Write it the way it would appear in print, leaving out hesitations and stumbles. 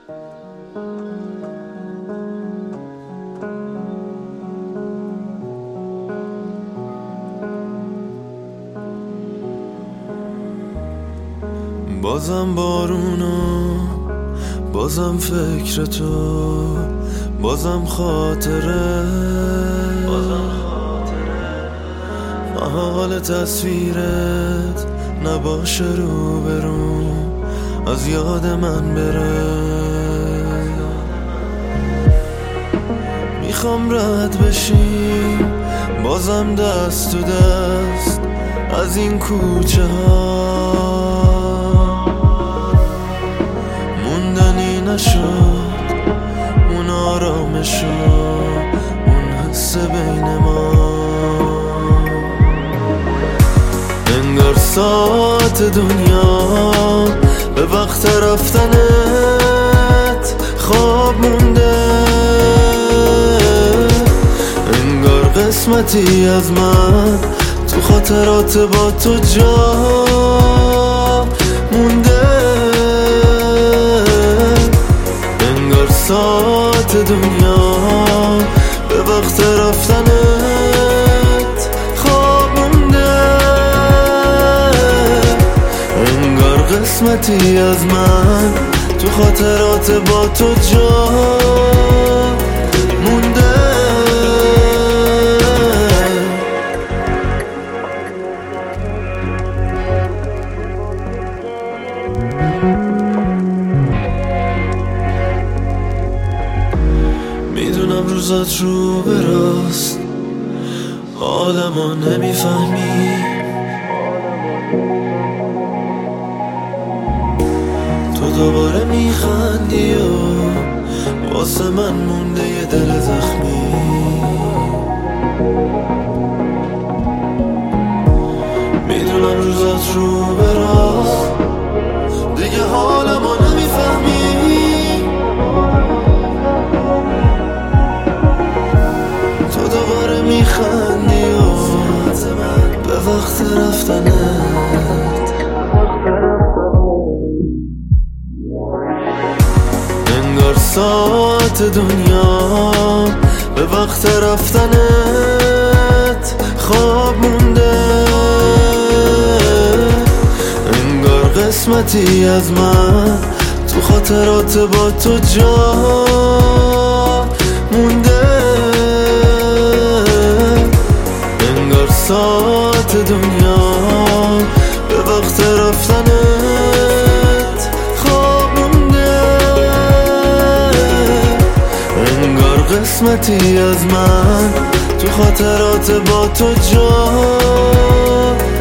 بازم بارونو، بازم فکر تو، بازم خاطره، حال تصویرت نباشه روبروم، از یاد من بره. میخوام رد بشیم بازم دست تو دست از این کوچه ها، موندنی نشد اون آرامش و اون حس بین ما. انگار ساعت دنیا به وقت رفتنت خواب مونده، انگار قسمتی از من تو خاطرات با تو جا مونده. انگار ساعت دنیا به وقت رفتنت خواب مونده، انگار قسمتی از من تو خاطرات با تو جا مونده. میدونم روزات رو به راست حالمو نمیفهمی، تو دوباره میخندی و واسه من مونده یه دل زخمی. میدونم روزات رو به راست دیگه حالمو نمیفهمی، تو دوباره میخندی و به وقت رفتنت انگار ساعت دنیا به وقت رفتنت خواب مونده، انگار قسمتی از من تو خاطرات با تو جا مونده. انگار ساعت دنیا به وقت رفتنت خواب مونده، انگار قسمتی از من تو خاطرات با تو جا